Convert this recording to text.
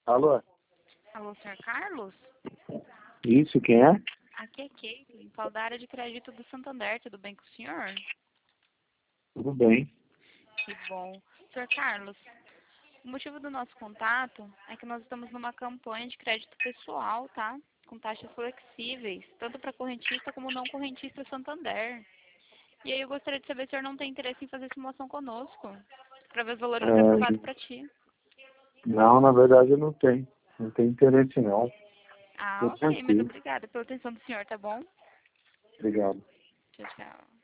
Alô? Alô, senhor Carlos? Isso, quem é? Aqui é Caitlin, falo da área de crédito do Santander, tudo bem com o senhor? Tudo bem. Que bom. Senhor Carlos, o motivo do nosso contato é que nós estamos numa campanha de crédito pessoal, tá? Com taxas flexíveis, tanto para correntista como não correntista Santander. E aí eu gostaria de saber se o senhor não tem interesse em fazer simulação conosco, para ver os valores aprovados para ti. Não, na verdade eu não tenho. Não tenho interesse não. Ah, Tô ok, mas tranquilo. obrigada pela atenção do senhor, tá bom? Obrigado. Tchau, tchau.